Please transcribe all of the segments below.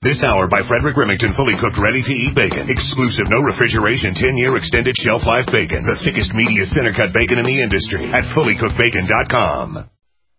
This hour by Frederick Remington, fully cooked, ready-to-eat bacon. Exclusive, no refrigeration, 10-year extended shelf life bacon. The thickest, meatiest, center-cut bacon in the industry at fullycookedbacon.com.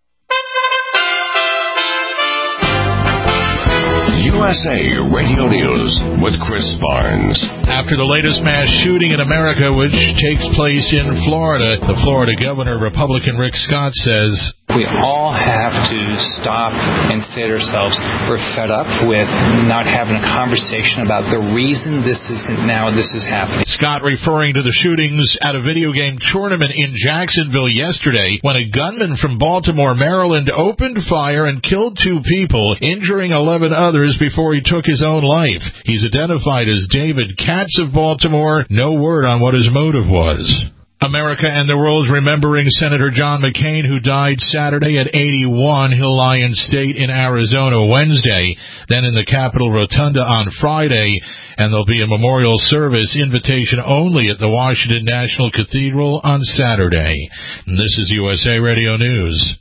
USA Radio News with Chris Barnes. After the latest mass shooting in America, which takes place in Florida, the Florida governor, Republican Rick Scott, says, we all have to stop and say to ourselves, we're fed up with not having a conversation about the reason this is happening. Scott referring to the shootings at a video game tournament in Jacksonville yesterday when a gunman from Baltimore, Maryland, opened fire and killed 2 people, injuring 11 others before he took his own life. He's identified as David Katz of Baltimore. No word on what his motive was. America and the world remembering Senator John McCain, who died Saturday at 81, Hill Lion State in Arizona Wednesday, then in the Capitol Rotunda on Friday, and there'll be a memorial service, invitation only, at the Washington National Cathedral on Saturday. And this is USA Radio News.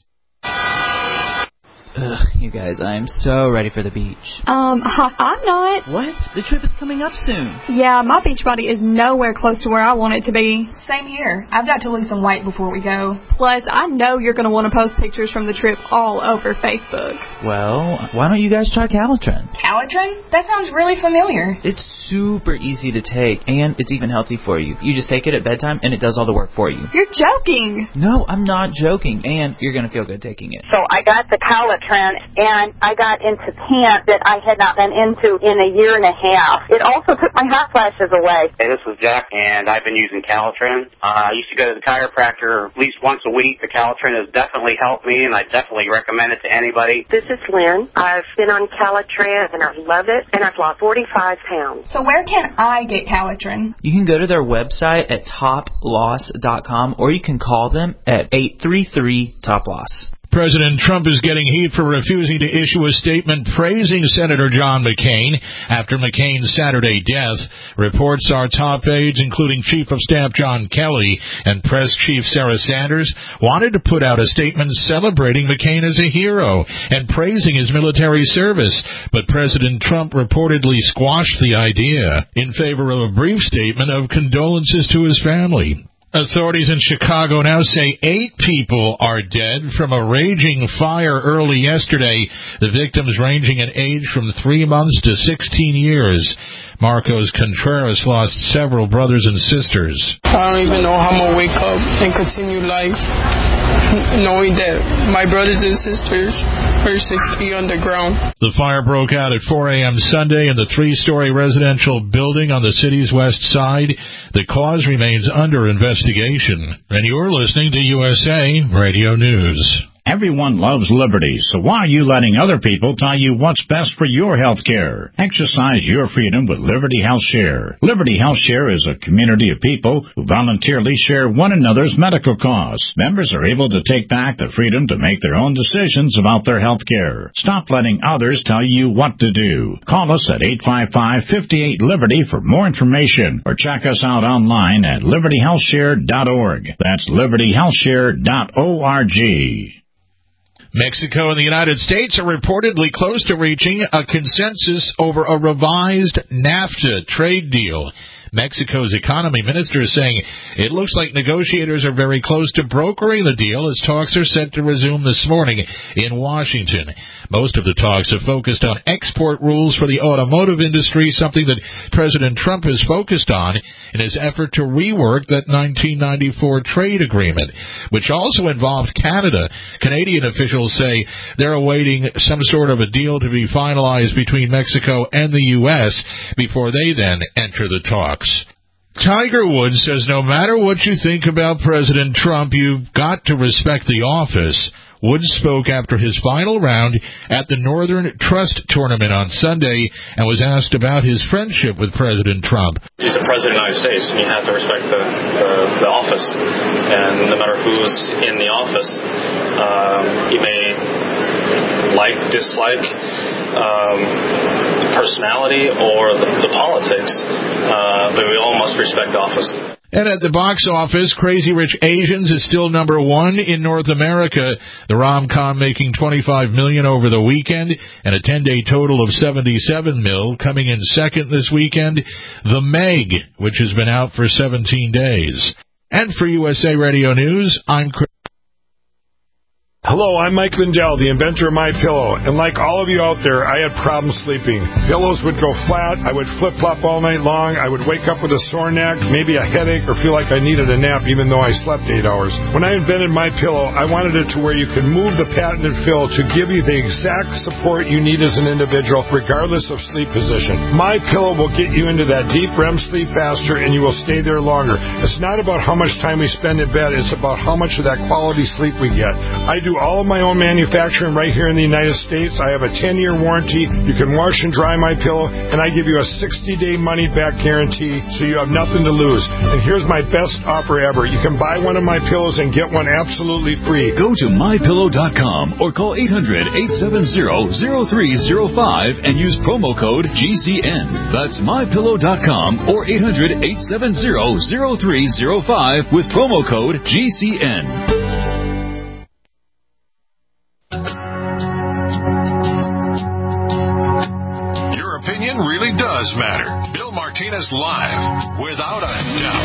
Ugh, you guys, I am so ready for the beach. I'm not. What? The trip is coming up soon. Yeah, my beach body is nowhere close to where I want it to be. Same here. I've got to lose some weight before we go. Plus, I know you're going to want to post pictures from the trip all over Facebook. Well, why don't you guys try Calitrin? Calitrin? That sounds really familiar. It's super easy to take, and it's even healthy for you. You just take it at bedtime, and it does all the work for you. You're joking. No, I'm not joking, and you're going to feel good taking it. So I got the Calitrin, and I got into pants that I had not been into in a year and a half. It also took my hot flashes away. Hey, this is Jack, and I've been using Calitrin. I used to go to the chiropractor at least once a week. The Calitrin has definitely helped me, and I definitely recommend it to anybody. This is Lynn. I've been on Calitrin, and I love it, and I've lost 45 pounds. So where can I get Calitrin? You can go to their website at toploss.com, or you can call them at 833-TOP-LOSS. President Trump is getting heat for refusing to issue a statement praising Senator John McCain after McCain's Saturday death. Reports are top aides, including Chief of Staff John Kelly and Press Chief Sarah Sanders, wanted to put out a statement celebrating McCain as a hero and praising his military service, but President Trump reportedly squashed the idea in favor of a brief statement of condolences to his family. Authorities in Chicago now say 8 people are dead from a raging fire early yesterday, the victims ranging in age from 3 months to 16 years. Marcos Contreras lost several brothers and sisters. I don't even know how I'm going to wake up and continue life knowing that my brothers and sisters are 6 feet underground. The fire broke out at 4 a.m. Sunday in the 3-story residential building on the city's west side. The cause remains under investigation. And you're listening to USA Radio News. Everyone loves liberty, so why are you letting other people tell you what's best for your health care? Exercise your freedom with Liberty Health Share. Liberty Health Share is a community of people who voluntarily share one another's medical costs. Members are able to take back the freedom to make their own decisions about their health care. Stop letting others tell you what to do. Call us at 855-58-LIBERTY for more information, or check us out online at libertyhealthshare.org. That's libertyhealthshare.org. Mexico and the United States are reportedly close to reaching a consensus over a revised NAFTA trade deal. Mexico's economy minister is saying it looks like negotiators are very close to brokering the deal as talks are set to resume this morning in Washington. Most of the talks have focused on export rules for the automotive industry, something that President Trump has focused on in his effort to rework that 1994 trade agreement, which also involved Canada. Canadian officials say they're awaiting some sort of a deal to be finalized between Mexico and the U.S. before they then enter the talks. Tiger Woods says no matter what you think about President Trump, you've got to respect the office. Woods spoke after his final round at the Northern Trust Tournament on Sunday and was asked about his friendship with President Trump. He's the President of the United States, and you have to respect the office. And no matter who's in the office, you may dislike personality or the politics, but we all must respect the office. And at the box office, Crazy Rich Asians is still number one in North America. The rom-com making $25 million over the weekend and a 10-day total of $77 million. Coming in second this weekend, The Meg, which has been out for 17 days. And for USA Radio News, I'm Chris. Hello, I'm Mike Lindell, the inventor of MyPillow, and like all of you out there, I had problems sleeping. Pillows would go flat, I would flip-flop all night long, I would wake up with a sore neck, maybe a headache, or feel like I needed a nap even though I slept 8 hours. When I invented MyPillow, I wanted it to where you could move the patented fill to give you the exact support you need as an individual, regardless of sleep position. MyPillow will get you into that deep REM sleep faster, and you will stay there longer. It's not about how much time we spend in bed, it's about how much of that quality sleep we get. I do all of my own manufacturing right here in the United States. I have a 10-year warranty. You can wash and dry my pillow, and I give you a 60-day money-back guarantee, so you have nothing to lose. And here's my best offer ever. You can buy one of my pillows and get one absolutely free. Go to MyPillow.com or call 800-870-0305 and use promo code GCN. That's MyPillow.com or 800-870-0305 with promo code GCN. Your opinion really does matter. Bill Martinez live, without a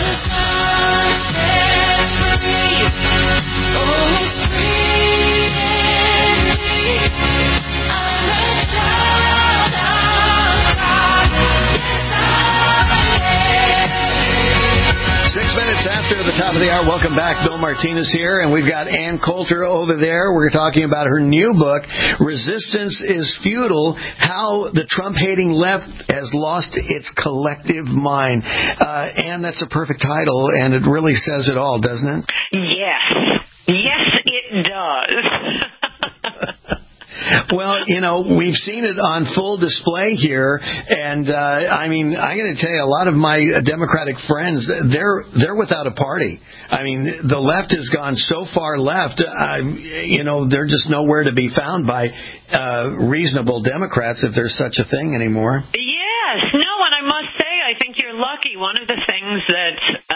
After the top of the hour, welcome back. Bill Martinez here, and we've got Ann Coulter over there. We're talking about her new book, Resistance is Futile, How the Trump-Hating Left Has Lost Its Collective Mind. Ann, that's a perfect title, and it really says it all, doesn't it? Yes. Yes, it does. Well, you know, we've seen it on full display here, and I mean, I'm going to tell you, a lot of my Democratic friends, they're without a party. I mean, the left has gone so far left, you know, they're just nowhere to be found by reasonable Democrats, if there's such a thing anymore. Yes, no, and I must say, I think you're lucky. One of the things that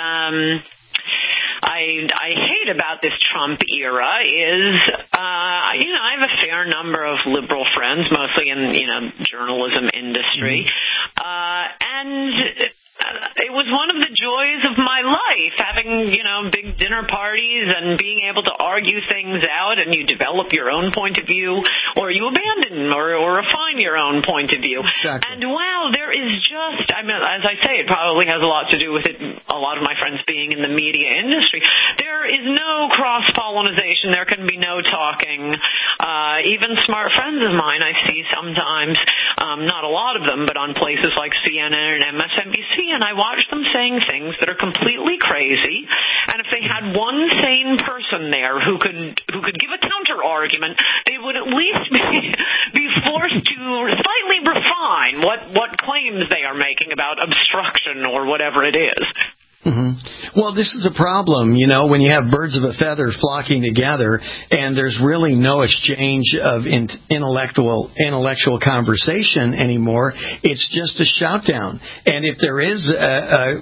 I hate about this Trump era is, you know, I have a fair number of liberal friends, mostly in, you know, journalism industry, and it was one of the joys of my life, having, you know, big dinner parties and being able to argue things out, and you develop your own point of view, or you abandon or refine your own point of view. Exactly. And wow, there is just, I mean, as I say, it probably has a lot to do with it, a lot of my friends being in the media industry. There is no cross-pollinization. There can be no talking. Even smart friends of mine I see sometimes, not a lot of them, but on places like CNN and MSNBC, and I watch them saying things that are completely crazy. And if they had one sane person there who could give a counter argument, they would at least be forced to slightly refine what claims they are making about obstruction or whatever it is. Mm-hmm. Well, this is a problem, you know, when you have birds of a feather flocking together and there's really no exchange of intellectual conversation anymore. It's just a shout down. And if there is a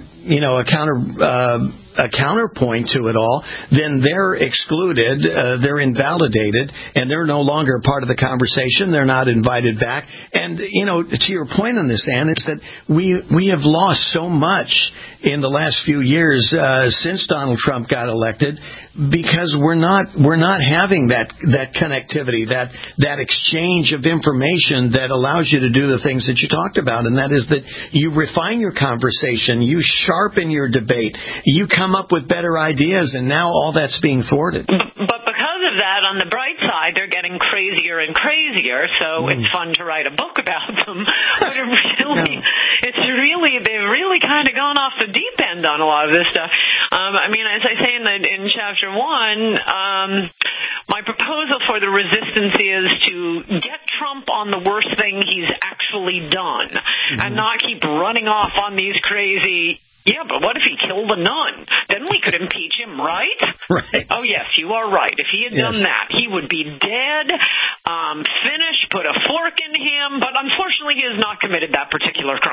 counterpoint to it all, then they're excluded, they're invalidated, and they're no longer part of the conversation. They're not invited back. And, you know, to your point on this, Ann, it's that we have lost so much in the last few years since Donald Trump got elected, because we're not having that connectivity, that exchange of information that allows you to do the things that you talked about, and that is that you refine your conversation, you sharpen your debate, you come up with better ideas, and now all that's being thorted. But because of that, on the bright side, they're getting crazier and crazier, so it's fun to write a book about them. But they've really kind of gone off the deep end on a lot of this stuff. I mean, as I say in chapter 1, my proposal for the resistance is to get Trump on the worst thing he's actually done, and not keep running off on these crazy, yeah, but what if he killed a nun? Then we could impeach him, right? Right. Oh, yes, you are right. If he had done that, he would be dead, finished, put a fork in him, but unfortunately he has not committed that particular crime.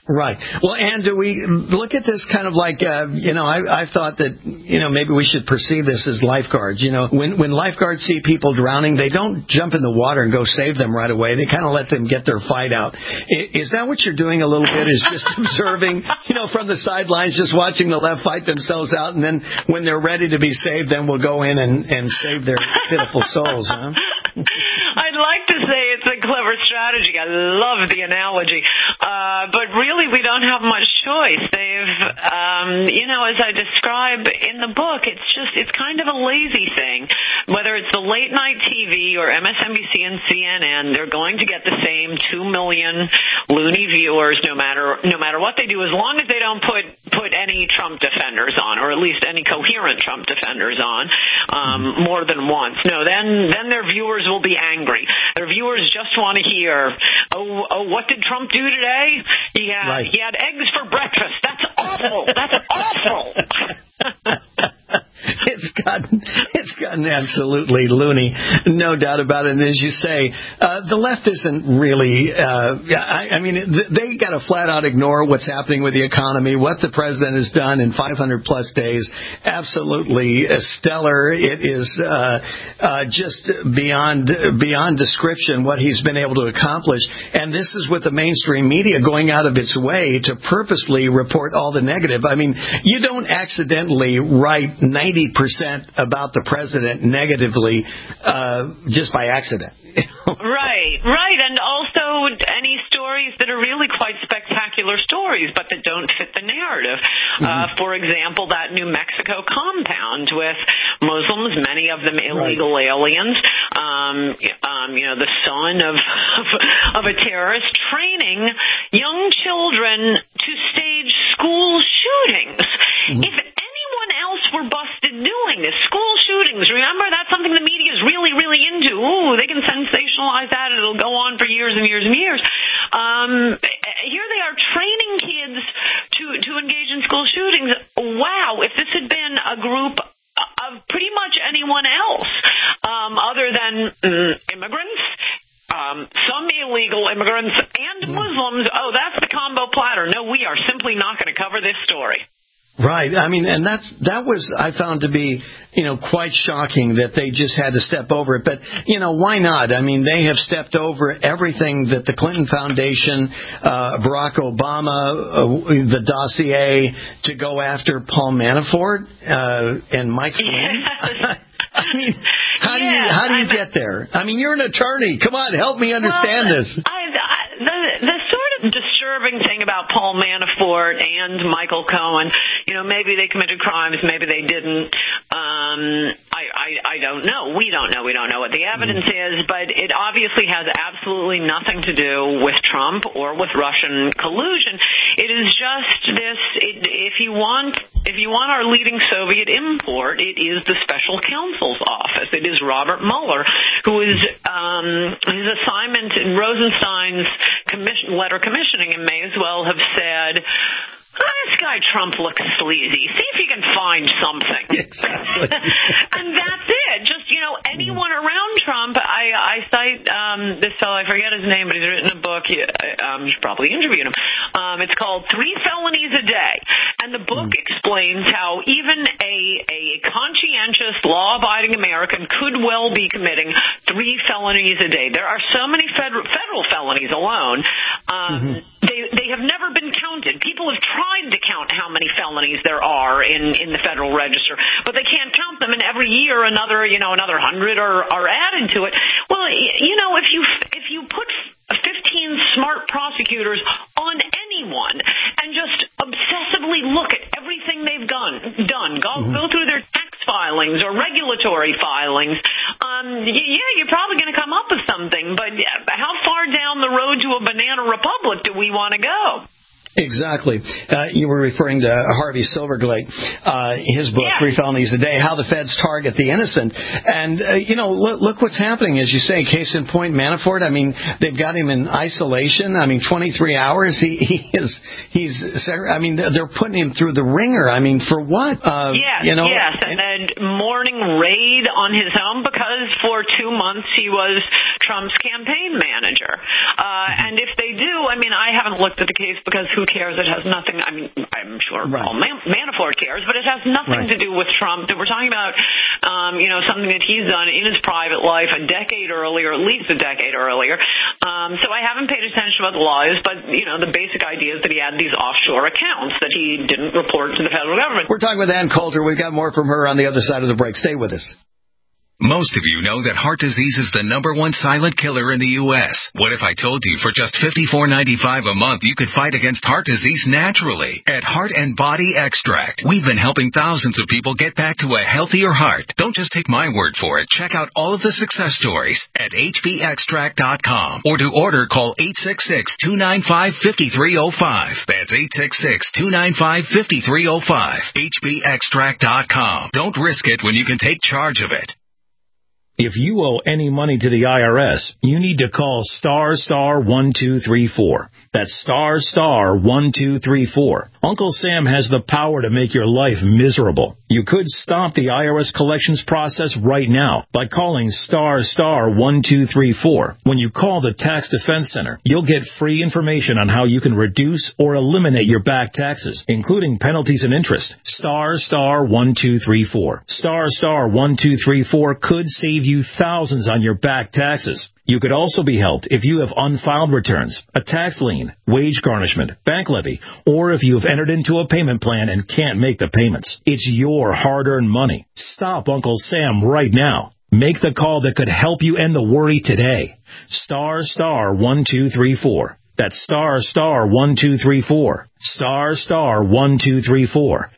Right. Well, Ann, do we look at this kind of like, I've thought that, maybe we should perceive this as lifeguards. When lifeguards see people drowning, they don't jump in the water and go save them right away. They kind of let them get their fight out. Is that what you're doing a little bit, is just observing, from the sidelines, just watching the left fight themselves out, and then when they're ready to be saved, then we'll go in and save their pitiful souls, huh? I'd like to say it's a clever strategy. I love the analogy. But really, we don't have much choice. They've, as I describe in the book, it's kind of a lazy thing. Whether it's the late night TV or MSNBC and CNN, they're going to get the same 2 million loony viewers no matter what they do, as long as they don't put any Trump defenders on, or at least any coherent Trump defenders on, more than once. No, then their viewers will be angry. Their viewers just want to hear, what did Trump do today? He had eggs for breakfast. That's awful. That's awful. It's gotten absolutely loony, no doubt about it. And as you say, the left isn't really, they got to flat out ignore what's happening with the economy, what the president has done in 500 plus days. Absolutely stellar. It is just beyond description what he's been able to accomplish. And this is with the mainstream media going out of its way to purposely report all the negative. I mean, you don't accidentally write 90% about the president negatively just by accident. Right. And also any stories that are really quite spectacular stories, but that don't fit the narrative. For example, that New Mexico compound with Muslims, many of them illegal aliens, the son of a terrorist, training young children to stage school shootings. If anyone else were busted doing this, school shootings, remember, that's something the media is really, really into. Ooh, they can sensationalize that, and it'll go on for years and years and years. Here they are training kids to engage in school shootings. Wow, if this had been a group of pretty much anyone else, other than immigrants, some illegal immigrants, and Muslims, that's the combo platter. No, we are simply not going to cover this story. Right. I mean, and that was, I found to be, quite shocking that they just had to step over it. But, why not? I mean, they have stepped over everything that the Clinton Foundation, Barack Obama, the dossier to go after Paul Manafort, and Mike Flynn. I mean, how do you get there? I mean, you're an attorney. Come on, help me understand this. The sort of disturbing thing about Paul Manafort and Michael Cohen, maybe they committed crimes, maybe they didn't. I don't know. We don't know. We don't know what the evidence is, but it obviously has absolutely nothing to do with Trump or with Russian collusion. It is just this. If you want our leading Soviet import, it is the Special Counsel's office. It is Robert Mueller, who is his assignment in Rosenstein's letter commissioning him may as well have said, this guy Trump looks sleazy. See if you can find something. Exactly. And that's it. Just, anyone around Trump. I cite this fellow, I forget his name, but he's written a book. You should probably interview him. It's called 3 Felonies a Day. And the book explains how even a conscientious, law-abiding American could well be committing 3 felonies a day. There are so many federal felonies alone. They have never been counted. People have tried to count how many felonies there are in the Federal Register, but they can't count them. And every year another 100 are added to it. Well, if you put 15 smart prosecutors on anyone and just obsessively look at everything they've done, go through their tax filings or regulatory filings, you're probably going to come up with something. But how far down the road to a banana republic do we want to go? Exactly. You were referring to Harvey Silverglate, his book, 3 Felonies a Day, How the Feds Target the Innocent. And, look what's happening. As you say, case in point, Manafort, I mean, they've got him in isolation. I mean, 23 hours. They're putting him through the ringer. I mean, for what? Yes. And then morning raid on his home because for 2 months he was Trump's campaign manager. And if they do, I mean, I haven't looked at the case because who cares. It has nothing, I mean, I'm sure Paul Manafort cares, but it has nothing to do with Trump. That we're talking about, something that he's done in his private life a decade earlier, at least a decade earlier. So I haven't paid attention about the laws, but, the basic idea is that he had these offshore accounts that he didn't report to the federal government. We're talking with Ann Coulter. We've got more from her on the other side of the break. Stay with us. Most of you know that heart disease is the #1 silent killer in the U.S. What if I told you for just $54.95 a month you could fight against heart disease naturally? At Heart and Body Extract, we've been helping thousands of people get back to a healthier heart. Don't just take my word for it. Check out all of the success stories at hbextract.com. Or to order, call 866-295-5305. That's 866-295-5305. hbextract.com. Don't risk it when you can take charge of it. If you owe any money to the IRS, you need to call *1234. That's *1234. Uncle Sam has the power to make your life miserable. You could stop the IRS collections process right now by calling *1234. When you call the Tax Defense Center, you'll get free information on how you can reduce or eliminate your back taxes, including penalties and interest. *1234. *1234 could save you thousands on your back taxes. You could also be helped if you have unfiled returns, a tax lien, wage garnishment, bank levy, or if you have entered into a payment plan and can't make the payments. It's your hard-earned money. Stop Uncle Sam right now. Make the call that could help you end the worry today. *1234. That's *1234. *1234.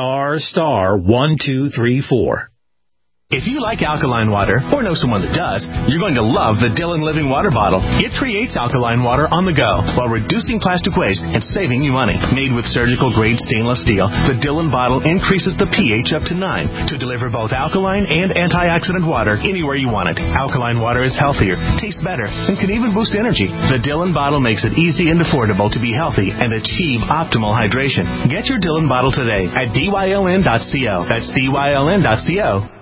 *1234. If you like alkaline water, or know someone that does, you're going to love the Dillon Living Water Bottle. It creates alkaline water on the go while reducing plastic waste and saving you money. Made with surgical-grade stainless steel, the Dillon bottle increases the pH up to 9 to deliver both alkaline and antioxidant water anywhere you want it. Alkaline water is healthier, tastes better, and can even boost energy. The Dillon bottle makes it easy and affordable to be healthy and achieve optimal hydration. Get your Dillon bottle today at dyln.co. That's dyln.co.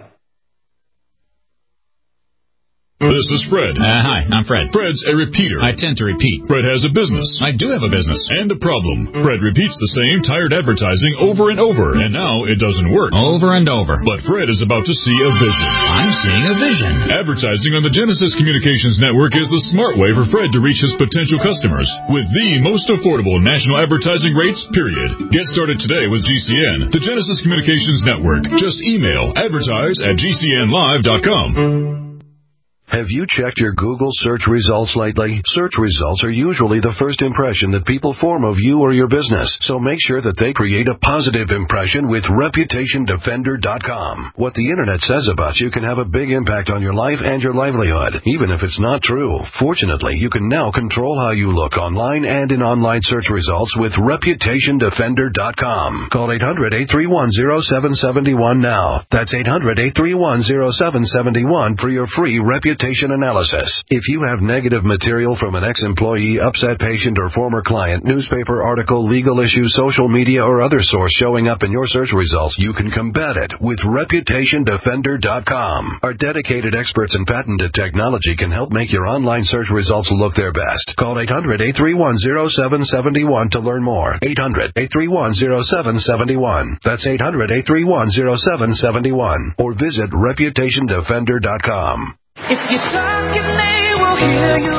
This is Fred. Hi, I'm Fred. Fred's a repeater. I tend to repeat. Fred has a business. I do have a business. And a problem. Fred repeats the same tired advertising over and over, and now it doesn't work. Over and over. But Fred is about to see a vision. I'm seeing a vision. Advertising on the Genesis Communications Network is the smart way for Fred to reach his potential customers with the most affordable national advertising rates, period. Get started today with GCN, the Genesis Communications Network. Just email advertise@gcnlive.com. Have you checked your Google search results lately? Search results are usually the first impression that people form of you or your business, so make sure that they create a positive impression with ReputationDefender.com. What the Internet says about you can have a big impact on your life and your livelihood, even if it's not true. Fortunately, you can now control how you look online and in online search results with ReputationDefender.com. Call 800-831-0771 now. That's 800-831-0771 for your free reputation analysis. If you have negative material from an ex-employee, upset patient, or former client, newspaper article, legal issue, social media, or other source showing up in your search results, you can combat it with ReputationDefender.com. Our dedicated experts in patented technology can help make your online search results look their best. Call 800-831-0771 to learn more. 800-831-0771. That's 800-831-0771. Or visit ReputationDefender.com. If you talk, your name will hear you.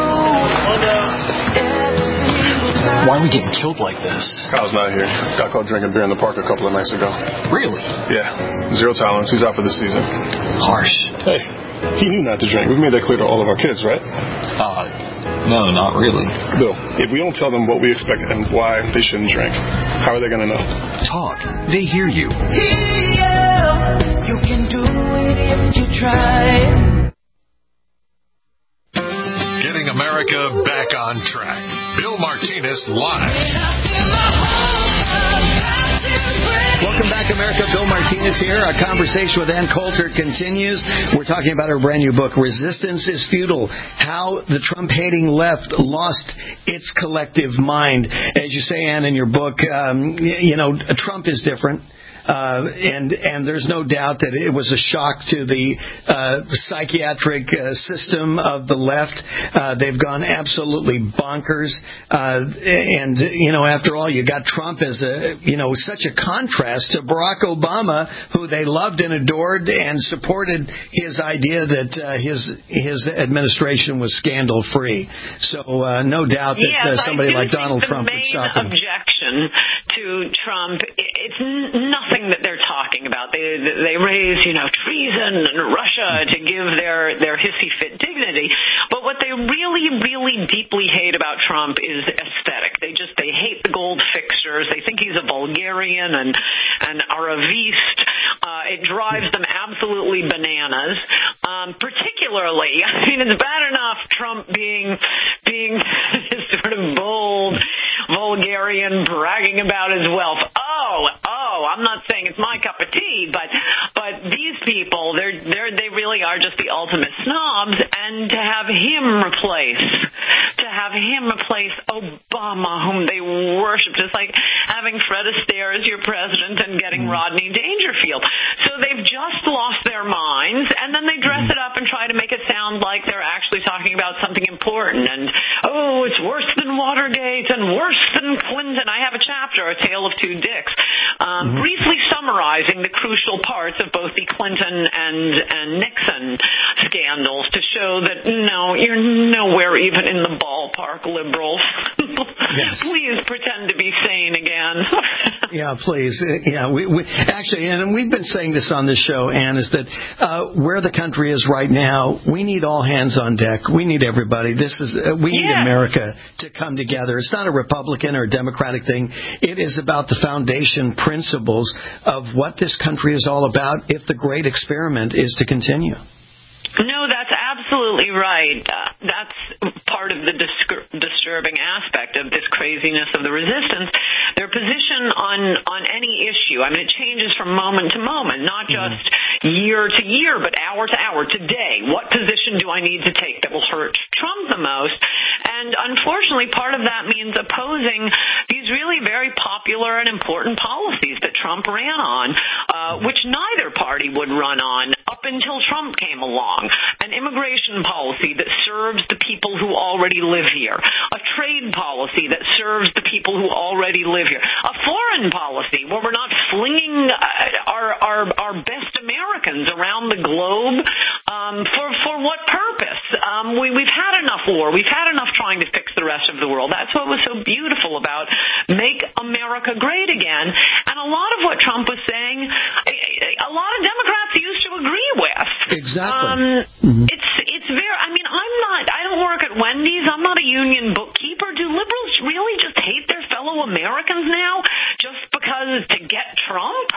Why are we getting killed like this? Kyle's not here. Got caught drinking beer in the park a couple of nights ago. Really? Yeah. Zero tolerance. He's out for the season. Harsh. Hey, he knew not to drink. We've made that clear to all of our kids, right? No, not really. Bill, if we don't tell them what we expect and why they shouldn't drink, how are they going to know? Talk. They hear you. You can do it if you try. Getting America back on track. Bill Martinez live. Welcome back, America. Bill Martinez here. Our conversation with Ann Coulter continues. We're talking about her brand new book, Resistance is Futile, How the Trump-Hating Left Lost Its Collective Mind. As you say, Ann, in your book, Trump is different. And there's no doubt that it was a shock to the psychiatric system of the left. They've gone absolutely bonkers. And, after all, you got Trump as such a contrast to Barack Obama, who they loved and adored and supported his idea that his administration was scandal-free. So no doubt that somebody like Donald Trump would shock him. The main objection to Trump, it's nothing that they're talking about. They raise, treason and Russia to give their hissy fit dignity. But what they really, really deeply hate about Trump is aesthetic. They hate the gold fixtures. They think he's a vulgarian and Aravist. It drives them absolutely bananas. Particularly, it's bad enough Trump being this sort of bold vulgarian bragging about his wealth. I'm not saying it's my cup of tea, but these people, they really are just the ultimate snobs. And to have him replace Obama, whom they worship, just like having Fred Astaire as your president and getting Rodney Dangerfield. So they've just lost their minds, and then they dress it up and try to make it sound like they're actually talking about something important. And, it's worse than Watergate and worse than Clinton. I have a chapter, A Tale of Two Dicks, briefly summarizing the crucial parts of both the Clinton and Nixon scandals to show that, no, you're nowhere even in the ballpark, liberals. Yes. Please pretend to be sane again. Yeah, please. We actually, and we've been saying this on this show, Ann, is that where the country is right now, we need all hands on deck. We need everybody. We need America to come together. It's not a Republican or a Democratic thing. It is about the foundation principles of what this country is all about if the great experiment is to continue. No, that's absolutely right. That's part of the disturbing aspect of this craziness of the resistance. Their position on any issue, it changes from moment to moment, not just year to year, but hour to hour. Today, what position do I need to take that will hurt Trump the most? And unfortunately, part of that means opposing these really very popular and important policies that Trump ran on, which neither party would run on up until Trump came along. An immigration policy that serves the people who already live here. A trade policy that serves the people who already live here. A foreign policy where we're not flinging our best Americans around the globe for what purpose? We've had enough war. We've had enough trying to fix the rest of the world. That's what was so beautiful about Make America Great Again. And a lot of what Trump was saying, a lot of Democrats used to agree with. Exactly. It's very, I don't work at Wendy's. I'm not a union bookkeeper. Do liberals really just hate their fellow Americans now just because to get Trump?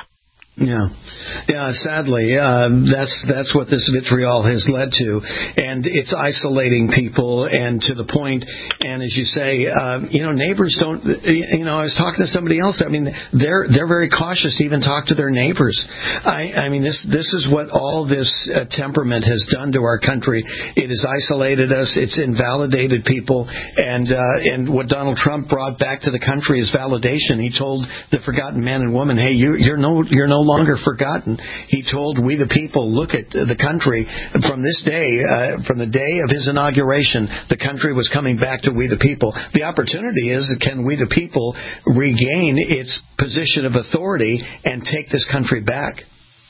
Yeah. Sadly, that's what this vitriol has led to, and it's isolating people, and to the point. And as you say, neighbors don't. I was talking to somebody else. They're very cautious to even talk to their neighbors. This is what all this temperament has done to our country. It has isolated us. It's invalidated people, and what Donald Trump brought back to the country is validation. He told the forgotten man and woman, "Hey, you're no longer forgotten." He told we the people, look at the country from this day, from the day of his inauguration, the country was coming back to we the people. The opportunity is, can we the people regain its position of authority and take this country back?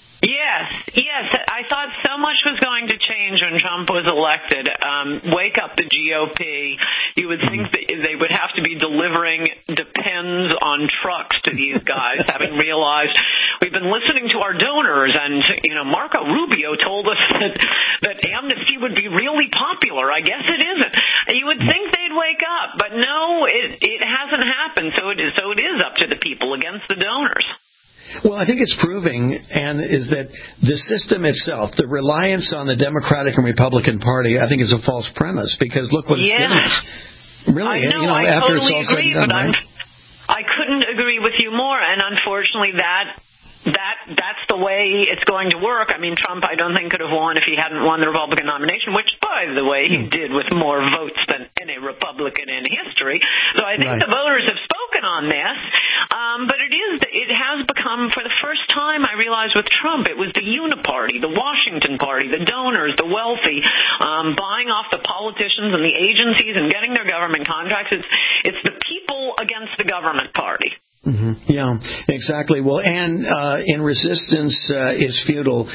Yes. I thought so much was going to change when Trump was elected. Wake up the GOP. You would think that they would have to be delivering Depends on trucks to these guys, having realized we've been listening to our donors, and Marco Rubio told us that amnesty would be really popular. I guess it isn't. You would think they'd wake up, but no, it hasn't happened. So it is up to the people against the donors. Well, I think it's proving, and is that the system itself, the reliance on the Democratic and Republican Party, I think is a false premise, because look what it's given us. Really, I know, I totally agree, but I couldn't agree with you more, and unfortunately that that's the way it's going to work. I mean, Trump, I don't think, could have won if he hadn't won the Republican nomination, which, by the way, he did with more votes than any Republican in history. So I think the voters have spoken on this. But it has become, for the first time, I realized with Trump, it was the Uniparty, the Washington Party, the donors, the wealthy, buying off the politicians and the agencies and getting their government contracts. It's the people against the government party. Mm-hmm. Yeah, exactly. Well, and in resistance is futile.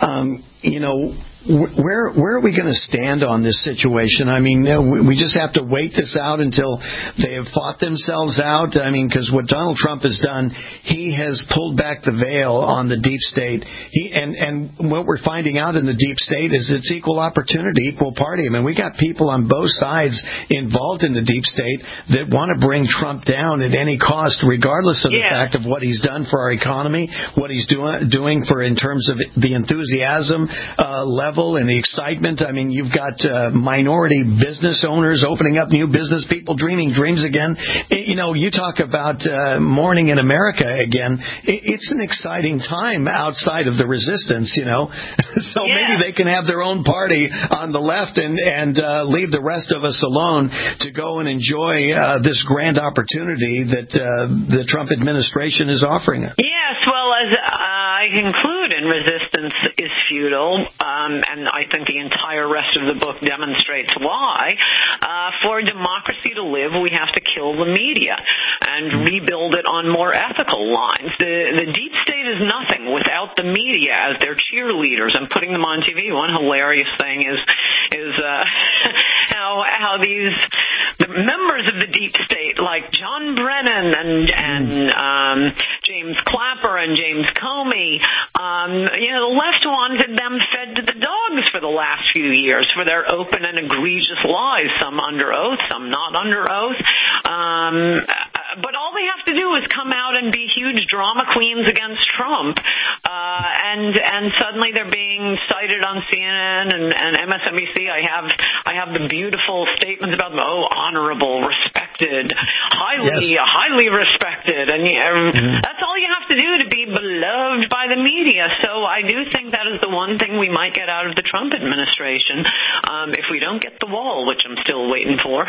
Where are we going to stand on this situation? I mean, we just have to wait this out until they have fought themselves out. I mean, because what Donald Trump has done, he has pulled back the veil on the deep state. And what we're finding out in the deep state is it's equal opportunity, equal party. I mean, we got people on both sides involved in the deep state that want to bring Trump down at any cost, regardless of the fact of what he's done for our economy, what he's doing for in terms of the enthusiasm level and the excitement. I mean, you've got minority business owners opening up new business, people dreaming dreams again. You talk about morning in America again. It's an exciting time outside of the resistance, So maybe they can have their own party on the left and leave the rest of us alone to go and enjoy this grand opportunity that the Trump administration is offering us. Yes, well, as I conclude in Resistance is Futile, and I think the entire rest of the book demonstrates why. For democracy to live, we have to kill the media and rebuild it on more ethical lines. The deep state is nothing without the media as their cheerleaders and putting them on TV. One hilarious thing is how the members of the deep state, like John Brennan and James Clapper and James Comey, the left wanted them fed to the dogs for the last few years for their open and egregious lies, some under oath, some not under oath. But all they have to do is come out and be huge drama queens against Trump, and suddenly they're being cited on CNN and MSNBC. I have the beautiful statements about them. Oh, honorable, respected, highly respected, and that's all you have to do to be beloved by the media. So I do think that is the one thing we might get out of the Trump administration, if we don't get the wall, which I'm still waiting for.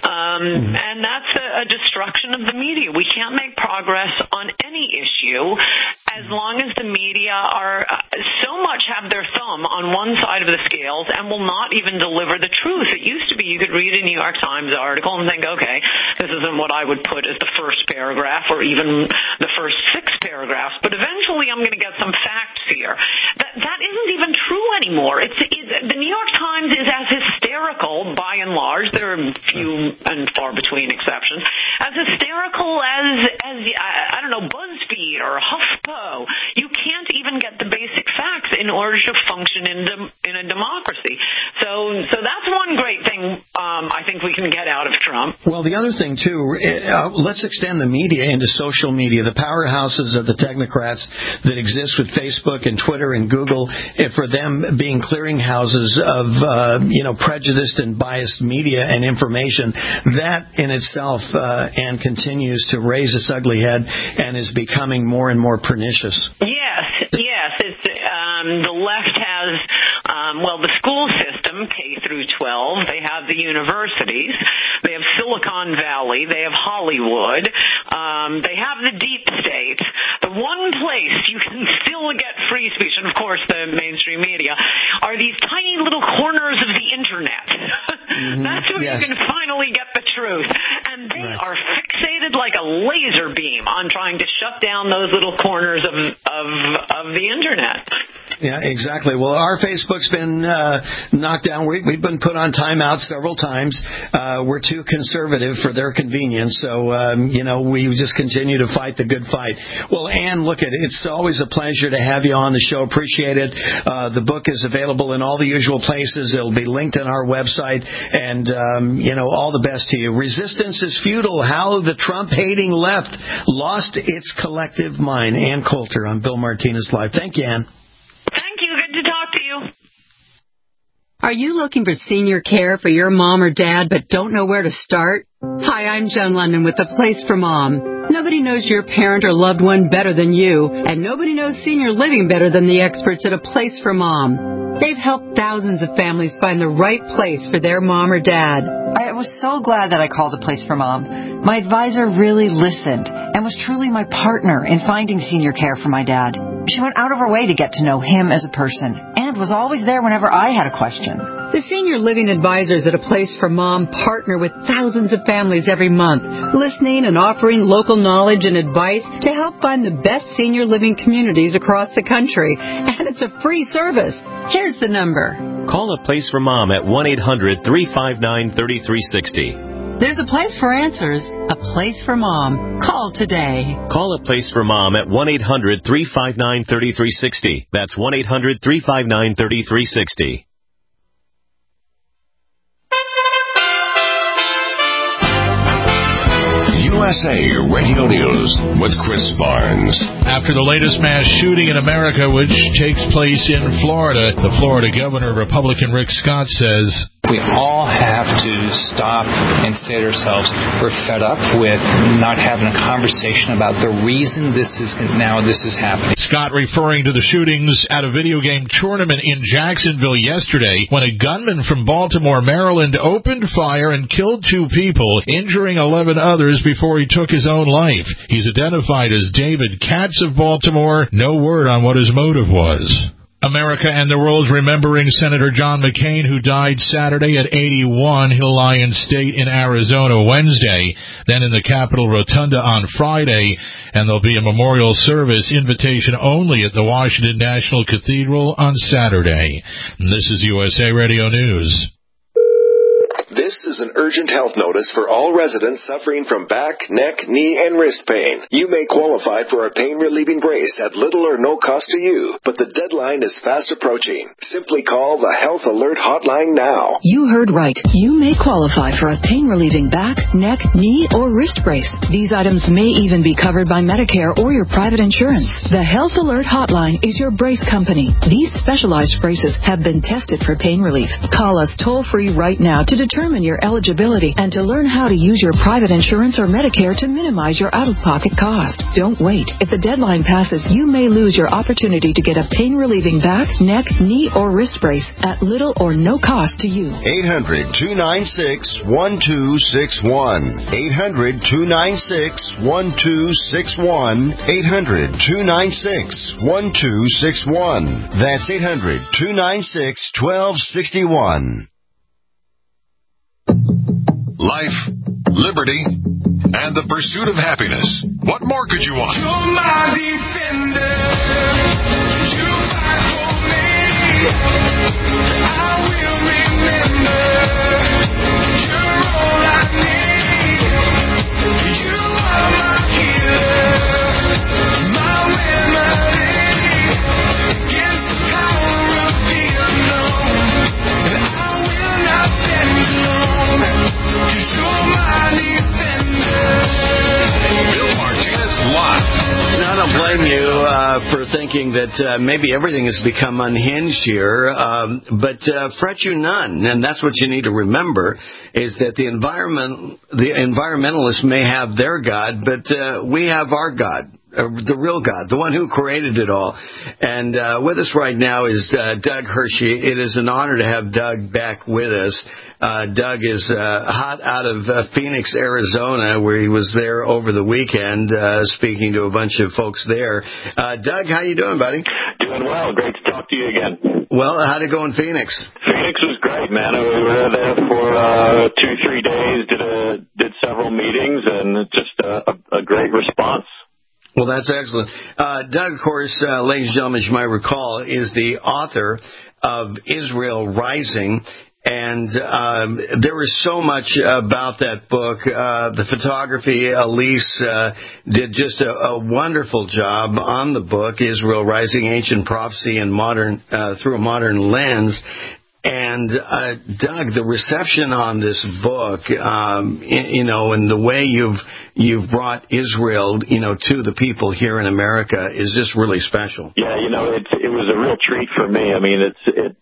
And that's a destruction of the media. We can't make progress on any issue as long as the media are so much have their thumb on one side of the scales and will not even deliver the truth. It used to be you could read a New York Times article and think, okay, this isn't what I would put as the first paragraph or even the first 6 paragraphs, but eventually I'm going to get some facts here. That isn't even true anymore. The New York Times is as hysterical, by and large, there are few and far between exceptions, as hysterical as I don't know, BuzzFeed or HuffPo. You can't even get the basic facts in order to function in a democracy. So that's one great thing I think we can get out of Trump. Well, the other thing, too, let's extend the media into social media, the powerhouses of the technocrats that exist with Facebook and Twitter and Google, for them being clearinghouses of prejudiced and biased media and information. That in itself and continues to raise its ugly head and is becoming more and more pernicious. Yes. It's the left has the school system, K through 12. They have the universities. They have Silicon Valley. They have Hollywood. They have the deep state. The one place you can still get free speech, and of course the mainstream media, are these tiny little corners of the internet. That's where you can finally get the truth. And they are fixated like a laser beam on trying to shut down those little corners of the internet. Yeah, exactly. Well, our Facebook's been knocked down. We've been put on timeout several times. We're too conservative for their convenience. So, we just continue to fight the good fight. Well, Ann, look, it's always a pleasure to have you on the show. Appreciate it. The book is available in all the usual places. It'll be linked on our website. And, all the best to you. Resistance is Futile. How the Trump-hating left lost its collective mind. Ann Coulter on Bill Martinez Live. Thank you, Ann. Thank you. Good to talk to you. Are you looking for senior care for your mom or dad but don't know where to start? Hi, I'm Joan London with The Place for Mom. No Nobody knows your parent or loved one better than you, and nobody knows senior living better than the experts at A Place for Mom. They've helped thousands of families find the right place for their mom or dad. I was so glad that I called A Place for Mom. My advisor really listened and was truly my partner in finding senior care for my dad. She went out of her way to get to know him as a person and was always there whenever I had a question. The senior living advisors at A Place for Mom partner with thousands of families every month, listening and offering local knowledge and advice to help find the best senior living communities across the country. And it's a free service. Here's the number. Call A Place for Mom at 1-800-359-3360. There's a place for answers, A Place for Mom. Call today. Call A Place for Mom at 1-800-359-3360. That's 1-800-359-3360. USA Radio News with Chris Barnes. After the latest mass shooting in America, which takes place in Florida, the Florida governor, Republican Rick Scott, says, we all have to stop and say to ourselves, we're fed up with not having a conversation about the reason this is happening. Scott referring to the shootings at a video game tournament in Jacksonville yesterday when a gunman from Baltimore, Maryland opened fire and killed 2 people, injuring 11 others before he took his own life. He's identified as David Katz of Baltimore. No word on what his motive was. America and the world remembering Senator John McCain, who died Saturday at 81, Hill Lion State in Arizona Wednesday, then in the Capitol Rotunda on Friday, and there'll be a memorial service, invitation only, at the Washington National Cathedral on Saturday. And this is USA Radio News. This is an urgent health notice for all residents suffering from back, neck, knee, and wrist pain. You may qualify for a pain-relieving brace at little or no cost to you, but the deadline is fast approaching. Simply call the Health Alert Hotline now. You heard right. You may qualify for a pain-relieving back, neck, knee, or wrist brace. These items may even be covered by Medicare or your private insurance. The Health Alert Hotline is your brace company. These specialized braces have been tested for pain relief. Call us toll-free right now to determine your eligibility and to learn how to use your private insurance or Medicare to minimize your out-of-pocket cost. Don't wait. If the deadline passes, you may lose your opportunity to get a pain-relieving back, neck, knee, or wrist brace at little or no cost to you. 800-296-1261. 800-296-1261. 800-296-1261. That's 800-296-1261. Life, liberty, and the pursuit of happiness. What more could you want? You're my defender. You fight for me. I will remember. You're all I need. You are my healer, my remedy against the power of the unknown. And I will not bend alone. You're my defender. Bill Martinez live. I don't blame you for thinking that maybe everything has become unhinged here, but fret you none. And that's what you need to remember, is that the environmentalists may have their God, but we have our God. The real God, the one who created it all. And with us right now is Doug Hershey. It is an honor to have Doug back with us. Doug is hot out of Phoenix, Arizona, where he was there over the weekend speaking to a bunch of folks there. Doug, how you doing, buddy? Doing well. Great to talk to you again. Well, how'd it go in Phoenix? Phoenix was great, man. We were there for 2-3 days, did several meetings, and just a great response. Well, that's excellent. Doug, of course, ladies and gentlemen, as you might recall, is the author of Israel Rising. And there was so much about that book. The photography, Elise did just a wonderful job on the book, Israel Rising, Ancient Prophecy and Modern through a Modern Lens. And, Doug, the reception on this book, and the way you've brought Israel, to the people here in America is just really special. Yeah, it was a real treat for me. I mean, from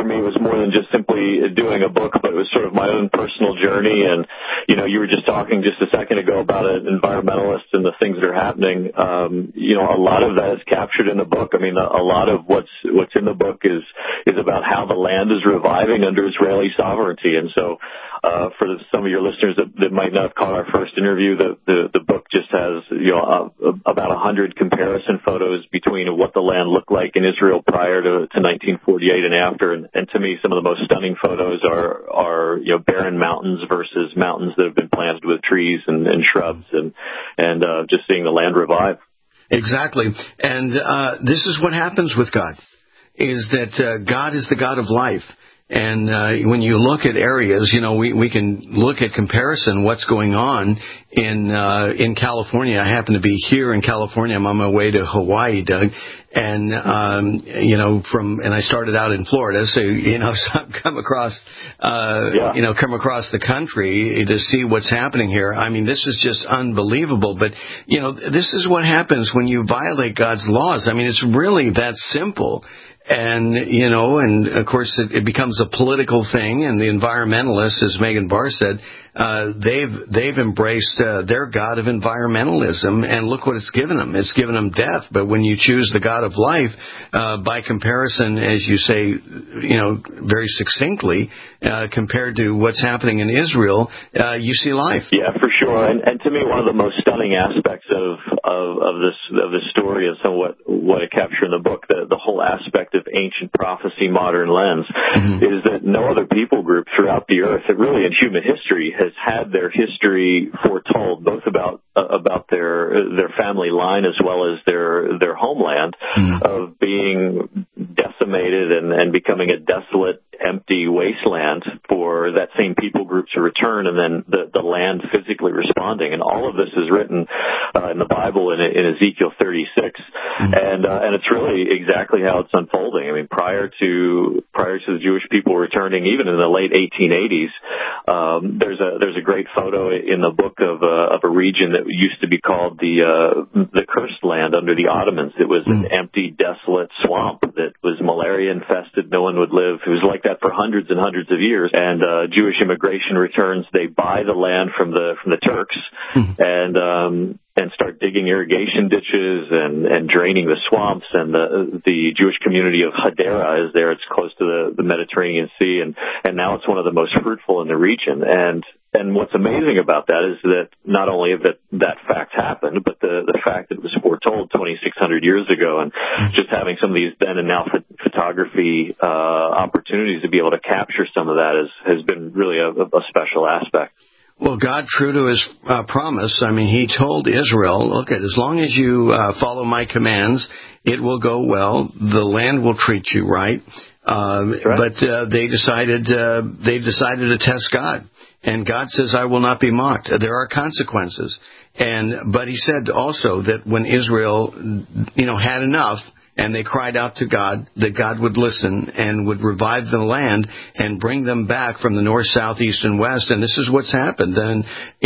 me was more than just simply doing a book, but it was sort of my own personal journey. And, you were just talking just a second ago about environmentalists and the things that are happening. A lot of that is captured in the book. I mean, a lot of what's in the book is about how the land is reviving under Israeli sovereignty. And so, for some of your listeners that might not have caught our first interview, the book just has, about 100 comparison photos between what the land looked like in Israel prior to 1948 and after. And to me, some of the most stunning photos are barren mountains versus mountains that have been planted with trees and shrubs and just seeing the land revive. Exactly. And this is what happens with God, is that God is the God of life. And when you look at areas, we can look at comparison, what's going on in California. I happen to be here in California. I'm on my way to Hawaii, Doug. And, and I started out in Florida, so, so I've come across, come across the country to see what's happening here. I mean, this is just unbelievable. But, this is what happens when you violate God's laws. I mean, it's really that simple. And, and of course it becomes a political thing, and the environmentalists, as Megan Barr said, they've embraced their God of environmentalism, and look what it's given them. It's given them death. But when you choose the God of life, by comparison, as you say, very successfully, compared to what's happening in Israel, you see life. Yeah, for sure. And to me, one of the most stunning aspects of this story and some of what I capture in the book, the whole aspect of ancient prophecy, modern lens, is that no other people group throughout the earth, really in human history, has had their history foretold, both about their family line as well as their homeland, of being decimated and becoming a desolate, empty wasteland for that same people group to return, and then the land physically responding. And all of this is written in the Bible in Ezekiel 36, and it's really exactly how it's unfolding. I mean, prior to the Jewish people returning, even in the late 1880s, there's a great photo in the book of a region that used to be called the Cursed Land under the Ottomans. It was an empty, desolate swamp that was malaria infested. No one would live. It was like that for hundreds and hundreds of years. And Jewish immigration returns. They buy the land from the Turks and start digging irrigation ditches and draining the swamps. And the Jewish community of Hadera is there. It's close to the Mediterranean Sea, and now it's one of the most fruitful in the region. And what's amazing about that is that not only that fact happened, but the fact that it was foretold 2,600 years ago, and just having some of these then and now photography opportunities to be able to capture some of that has been really a special aspect. Well, God, true to his promise, I mean, he told Israel, look, as long as you follow my commands, it will go well. The land will treat you right. But they decided to test God. And God says, I will not be mocked. There are consequences. But he said also that when Israel, had enough, and they cried out to God, that God would listen and would revive the land and bring them back from the north, south, east, and west. And this is what's happened. And,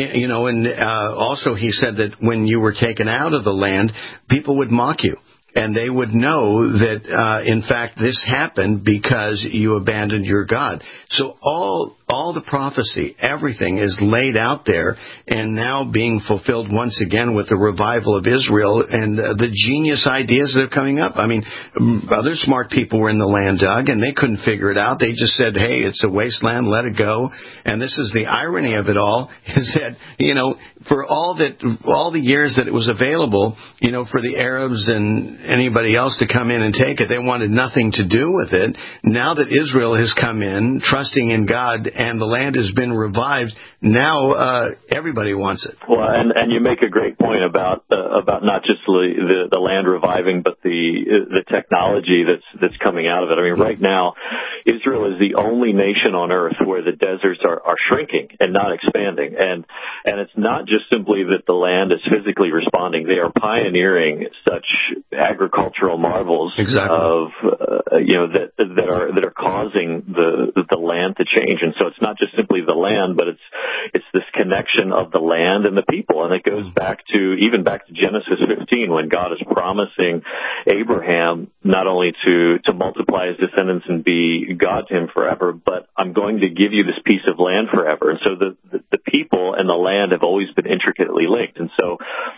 also he said that when you were taken out of the land, people would mock you. And they would know that, in fact, this happened because you abandoned your God. So all the prophecy, everything is laid out there and now being fulfilled once again with the revival of Israel and the genius ideas that are coming up. I mean, other smart people were in the land, Doug, and they couldn't figure it out. They just said, hey, it's a wasteland, let it go. And this is the irony of it all, is that, for all the years that it was available, for the Arabs and anybody else to come in and take it, they wanted nothing to do with it. Now that Israel has come in, trusting in God, and the land has been revived, now everybody wants it. Well, and you make a great point about not just the land reviving, but the technology that's coming out of it. I mean, right now, Israel is the only nation on earth where the deserts are shrinking and not expanding, and it's not just simply that the land is physically responding. They are pioneering such agricultural marvels of that are causing the land to change. And so it's not just simply the land, but it's this connection of the land and the people. And it goes back to Genesis 15, when God is promising Abraham not only to multiply his descendants and be God to him forever, but I'm going to give you this piece of land forever. And so the people and the land have always been intricately linked. And so,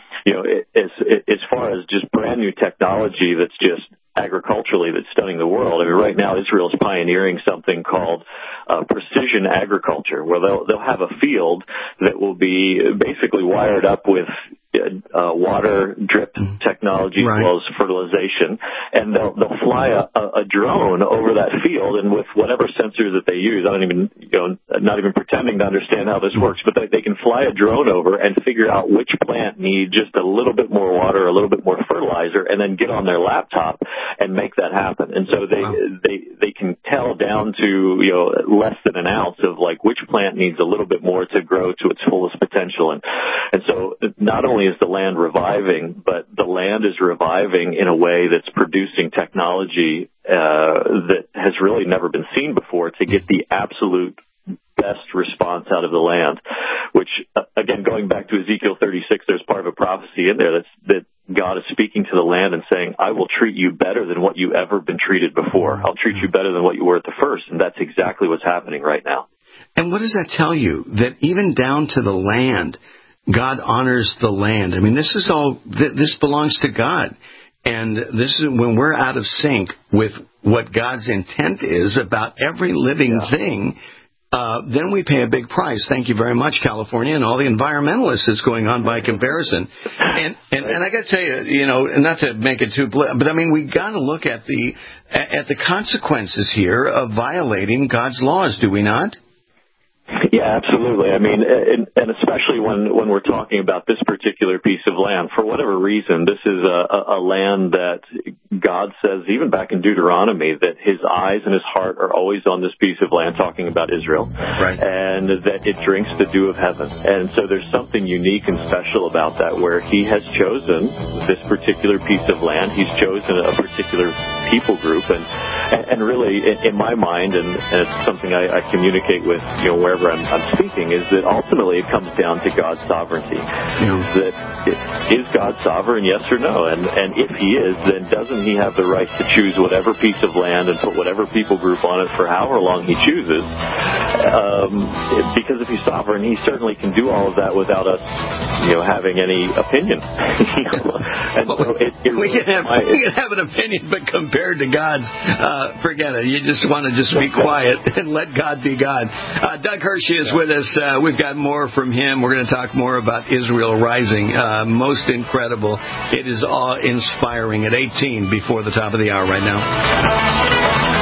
as far as just brand new technology that's just agriculturally that's stunning the world. I mean, right now Israel is pioneering something called precision agriculture, where they'll have a field that will be basically wired up with water drip technology as well as fertilization, and they'll fly a drone over that field, and with whatever sensors that they use, not even pretending to understand how this works, but they can fly a drone over and figure out which plant needs just a little bit more water, a little bit more fertilizer, and then get on their laptop and make that happen. And so they can tell down to less than an ounce of like which plant needs a little bit more to grow to its fullest potential. And so not only is the land reviving, but the land is reviving in a way that's producing technology that has really never been seen before to get the absolute best response out of the land, which, again, going back to Ezekiel 36, there's part of a prophecy in there that God is speaking to the land and saying, I will treat you better than what you've ever been treated before. I'll treat you better than what you were at the first, and that's exactly what's happening right now. And what does that tell you? That even down to the land, God honors the land. I mean, this belongs to God. And this is when we're out of sync with what God's intent is about every living thing. Then we pay a big price. Thank you very much, California, and all the environmentalists that's going on by comparison. And I got to tell you, not to make it too, but I mean, we got to look at the consequences here of violating God's laws, do we not? Yeah, absolutely. I mean, and especially when we're talking about this particular piece of land, for whatever reason, this is a land that God says, even back in Deuteronomy, that his eyes and his heart are always on this piece of land, talking about Israel, and that it drinks the dew of heaven. And so there's something unique and special about that, where he has chosen this particular piece of land. He's chosen a particular people group, and really, in my mind, and it's something I communicate with, wherever I'm speaking, is that ultimately it comes down to God's sovereignty. That is God sovereign, yes or no? And if he is, then doesn't he have the right to choose whatever piece of land and put whatever people group on it for however long he chooses? Because if he's sovereign, he certainly can do all of that without us, having any opinion. And so we can have an opinion, but compared to God's, forget it. You just want to be quiet and let God be God. Doug Hershey is with us. We've got more from him. We're going to talk more about Israel Rising. Most incredible. It is awe-inspiring at 18 before the top of the hour right now.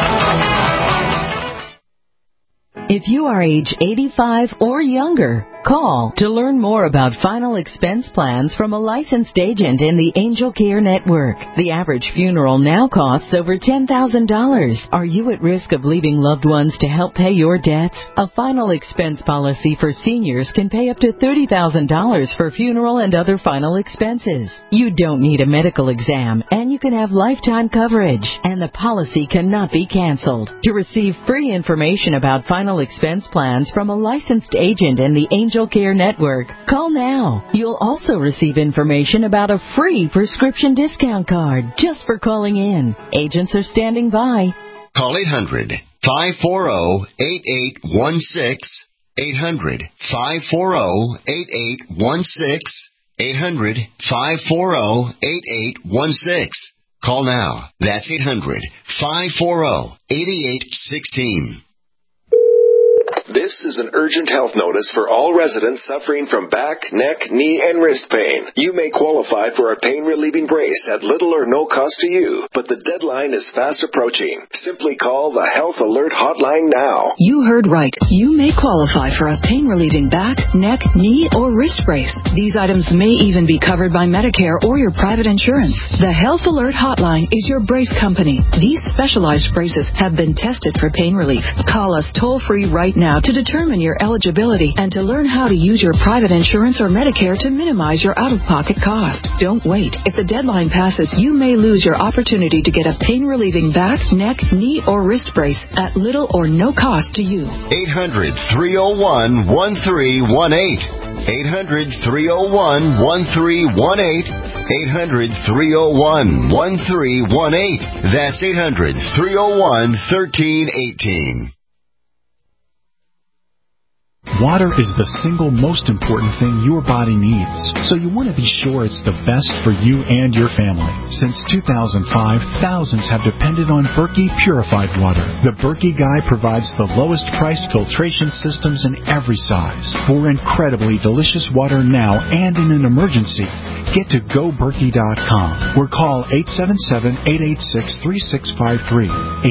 If you are age 85 or younger, call to learn more about final expense plans from a licensed agent in the Angel Care Network. The average funeral now costs over $10,000. Are you at risk of leaving loved ones to help pay your debts? A final expense policy for seniors can pay up to $30,000 for funeral and other final expenses. You don't need a medical exam, and you can have lifetime coverage, and the policy cannot be canceled. To receive free information about final expense plans from a licensed agent in the Angel Care Network, call now. You'll also receive information about a free prescription discount card just for calling in. Agents are standing by. Call 800-540-8816. 800-540-8816. 800-540-8816. Call now. That's 800-540-8816. This is an urgent health notice for all residents suffering from back, neck, knee, and wrist pain. You may qualify for a pain-relieving brace at little or no cost to you, but the deadline is fast approaching. Simply call the Health Alert Hotline now. You heard right. You may qualify for a pain-relieving back, neck, knee, or wrist brace. These items may even be covered by Medicare or your private insurance. The Health Alert Hotline is your brace company. These specialized braces have been tested for pain relief. Call us toll-free right now to determine your eligibility and to learn how to use your private insurance or Medicare to minimize your out-of-pocket cost. Don't wait. If the deadline passes, you may lose your opportunity to get a pain-relieving back, neck, knee, or wrist brace at little or no cost to you. 800-301-1318. 800-301-1318. 800-301-1318. That's 800-301-1318. Water is the single most important thing your body needs, so you want to be sure it's the best for you and your family. Since 2005, thousands have depended on Berkey Purified Water. The Berkey Guy provides the lowest priced filtration systems in every size. For incredibly delicious water now and in an emergency, get to GoBerkey.com or call 877-886-3653.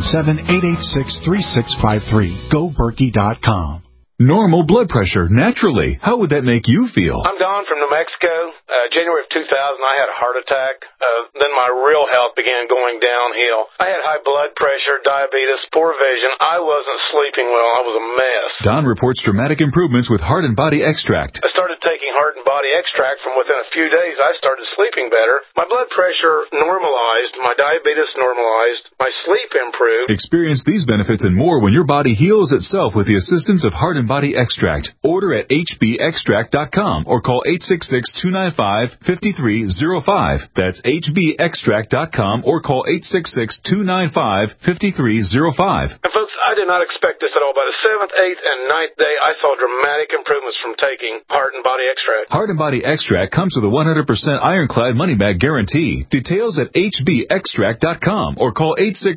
877-886-3653. GoBerkey.com. Normal blood pressure, naturally. How would that make you feel? I'm Don from New Mexico. January of 2000, I had a heart attack. Then my real health began going downhill. I had high blood pressure, diabetes, poor vision. I wasn't sleeping well. I was a mess. Don reports dramatic improvements with Heart and Body Extract. I started taking Heart and Body Extract. From within a few days, I started sleeping better. My blood pressure normalized. My diabetes normalized. My sleep improved. Experience these benefits and more when your body heals itself with the assistance of Heart and Body Extract. Order at hbextract.com or call 866-295-5305. That's hbextract.com or call 866-295-5305. And folks, I did not expect this at all. By the 7th, 8th, and 9th day, I saw dramatic improvements from taking Heart and Body Extract. Heart and Body Extract comes with a 100% ironclad money-back guarantee. Details at hbextract.com or call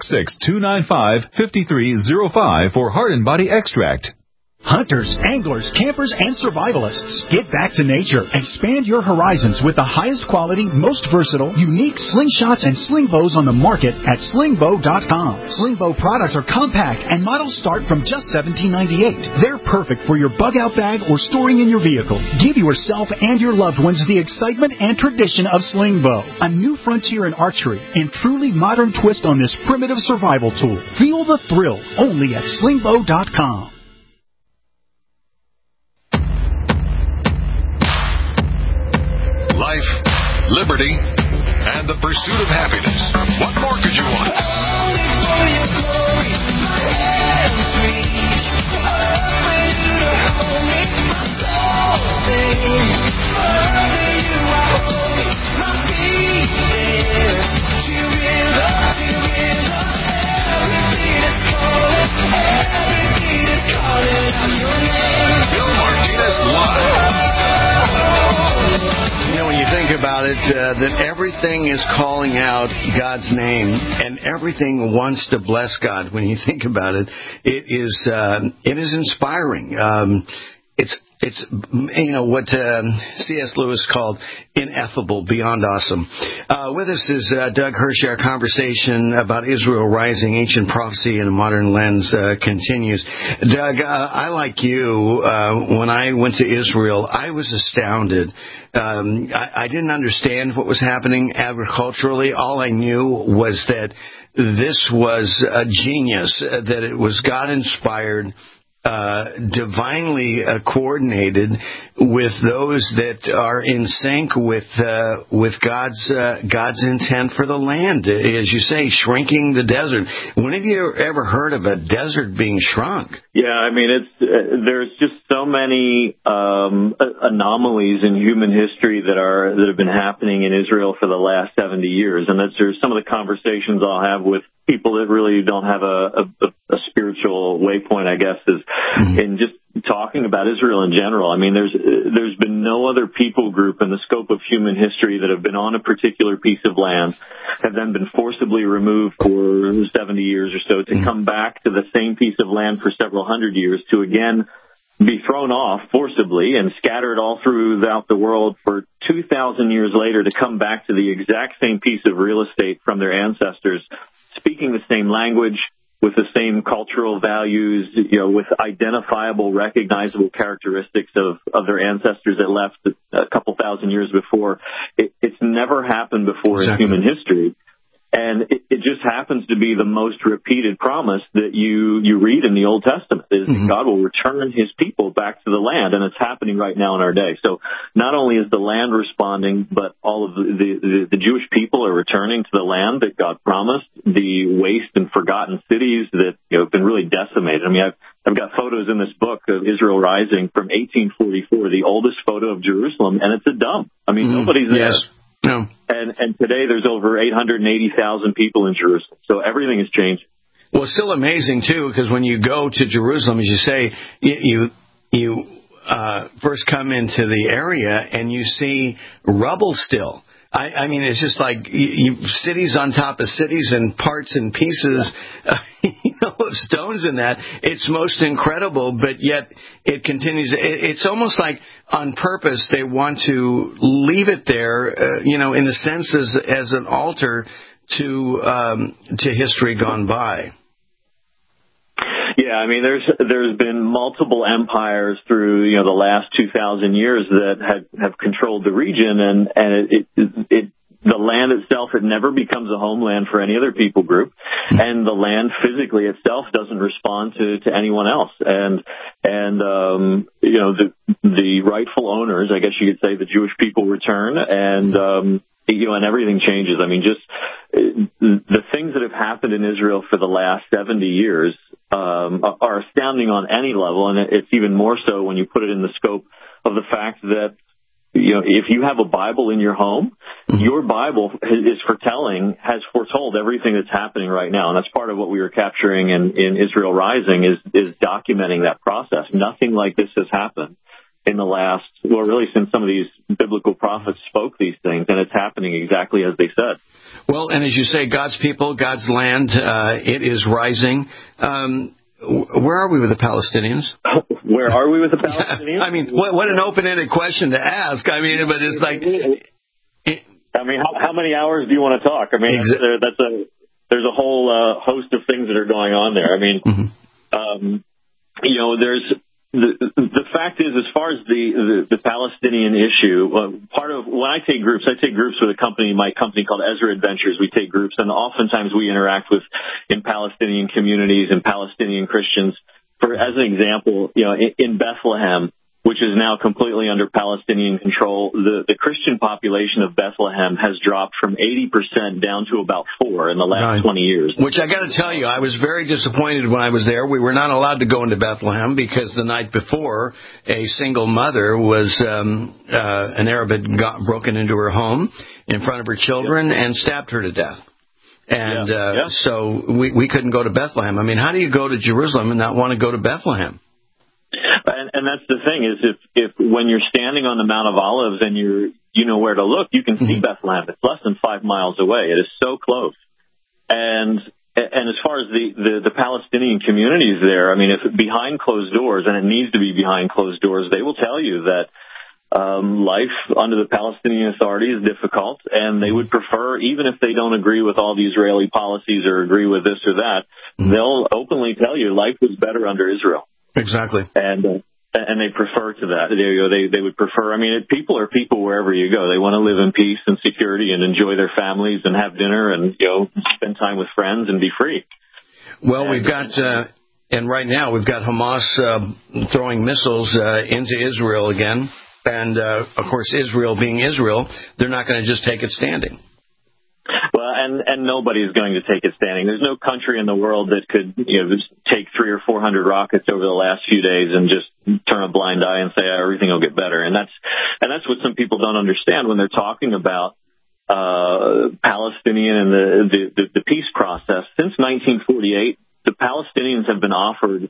866-295-5305 for Heart and Body Extract. Hunters, anglers, campers, and survivalists, get back to nature. Expand your horizons with the highest quality, most versatile, unique slingshots and sling bows on the market at slingbow.com. Slingbow products are compact and models start from just $17.98. They're perfect for your bug-out bag or storing in your vehicle. Give yourself and your loved ones the excitement and tradition of Slingbow, a new frontier in archery and truly modern twist on this primitive survival tool. Feel the thrill only at slingbow.com. Life, liberty, and the pursuit of happiness. What more could you want? Only for your glory, my hands reach. Only you to hold me, my soul sings. Forever you are holy, my feet dance. To rhythm, every beat is calling, every beat is calling out your name. Bill Martinez Live. You know, when you think about it, that everything is calling out God's name, and everything wants to bless God. When you think about it, it is inspiring. It's you know what C.S. Lewis called ineffable, beyond awesome. With us is Doug Hershey. Our conversation about Israel Rising, Ancient Prophecy in a Modern Lens continues. Doug, I like you. When I went to Israel, I was astounded. I didn't understand what was happening agriculturally. All I knew was that this was a genius, that it was God-inspired, divinely coordinated with those that are in sync with God's intent for the land. As you say, shrinking the desert. When have you ever heard of a desert being shrunk? Yeah, I mean, there's just so many anomalies in human history that have been happening in Israel for the last 70 years, and there's some of the conversations I'll have with people that really don't have a spiritual waypoint, I guess, is in just talking about Israel in general. I mean, there's been no other people group in the scope of human history that have been on a particular piece of land, have then been forcibly removed for 70 years or so to come back to the same piece of land for several hundred years to again be thrown off forcibly and scattered all throughout the world for 2,000 years later to come back to the exact same piece of real estate from their ancestors, speaking the same language, with the same cultural values, with identifiable, recognizable characteristics of their ancestors that left a couple thousand years before. It's never happened before in human history. And it just happens to be the most repeated promise that you read in the Old Testament, is that God will return his people back to the land, and it's happening right now in our day. So not only is the land responding, but all of the Jewish people are returning to the land that God promised. The waste and forgotten cities that have been really decimated. I mean, I've got photos in this book of Israel Rising from 1844, the oldest photo of Jerusalem, and it's a dump. I mean, nobody's there. Yes. No. And today there's over 880,000 people in Jerusalem. So everything has changed. Well, it's still amazing, too, because when you go to Jerusalem, as you say, you first come into the area and you see rubble still. I mean, it's just like cities on top of cities and parts and pieces, of stones in that. It's most incredible, but yet it continues. It's almost like on purpose they want to leave it there, in a sense as an altar to history gone by. Yeah, I mean, there's been multiple empires through the last 2,000 years that have controlled the region, and the land itself, it never becomes a homeland for any other people group, and the land physically itself doesn't respond to anyone else, and the rightful owners, I guess you could say, the Jewish people return, and everything changes. I mean, just the things that have happened in Israel for the last 70 years are astounding on any level, and it's even more so when you put it in the scope of the fact that, if you have a Bible in your home, your Bible has foretold everything that's happening right now, and that's part of what we were capturing in Israel Rising is documenting that process. Nothing like this has happened in the last, really since some of these biblical prophets spoke these things, and it's happening exactly as they said. Well, and as you say, God's people, God's land, it is rising. Where are we with the Palestinians? Where are we with the Palestinians? I mean, what an open-ended question to ask. I mean, but it's like... how many hours do you want to talk? I mean, there's a whole host of things that are going on there. I mean, the fact is, as far as the Palestinian issue, part of when I take groups with my company called Ezra Adventures. We take groups, and oftentimes we interact in Palestinian communities and Palestinian Christians. As an example, in Bethlehem, which is now completely under Palestinian control, the Christian population of Bethlehem has dropped from 80% down to about 4% in the last 20 years. Which I got to tell you, I was very disappointed when I was there. We were not allowed to go into Bethlehem because the night before, a single mother was an Arab had broken into her home in front of her children and stabbed her to death. And so we couldn't go to Bethlehem. I mean, how do you go to Jerusalem and not want to go to Bethlehem? And that's the thing is if when you're standing on the Mount of Olives and you know where to look, you can see Bethlehem. It's less than 5 miles away. It is so close. And as far as the Palestinian communities there, I mean, if behind closed doors, and it needs to be behind closed doors, they will tell you that life under the Palestinian Authority is difficult, and they would prefer, even if they don't agree with all the Israeli policies or agree with this or that, they'll openly tell you life was better under Israel. Exactly. And they prefer to that. They would prefer. I mean, people are people wherever you go. They want to live in peace and security and enjoy their families and have dinner and spend time with friends and be free. Well, we've got and right now we've got Hamas throwing missiles into Israel again, and of course Israel being Israel, they're not going to just take it standing. Well, and nobody's going to take it standing. There's no country in the world that could, just take 300 or 400 rockets over the last few days and just turn a blind eye and say everything will get better. And that's what some people don't understand when they're talking about Palestinian and the peace process. Since 1948, the Palestinians have been offered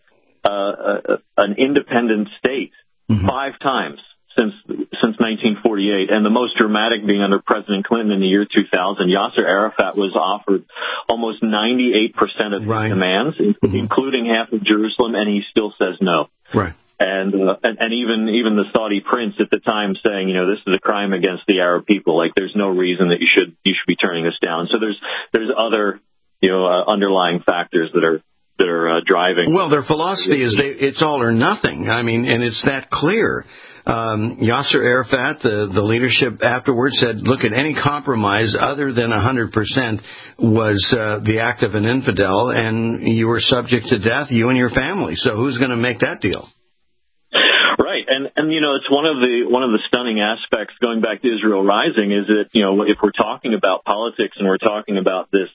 an independent state 5 times. Since 1948, and the most dramatic being under President Clinton in the year 2000. Yasser Arafat was offered almost 98% of his demands, including half of Jerusalem, and he still says no. Right. And even the Saudi prince at the time saying, this is a crime against the Arab people. Like, there's no reason that you should be turning this down. So there's other underlying factors that are driving. Well, their philosophy is it's all or nothing. I mean, and it's that clear. Yasser Arafat, the leadership afterwards, said, look, at any compromise other than 100% was the act of an infidel, and you were subject to death, you and your family. So who's going to make that deal? Right, and it's one of the stunning aspects going back to Israel Rising is that if we're talking about politics and we're talking about this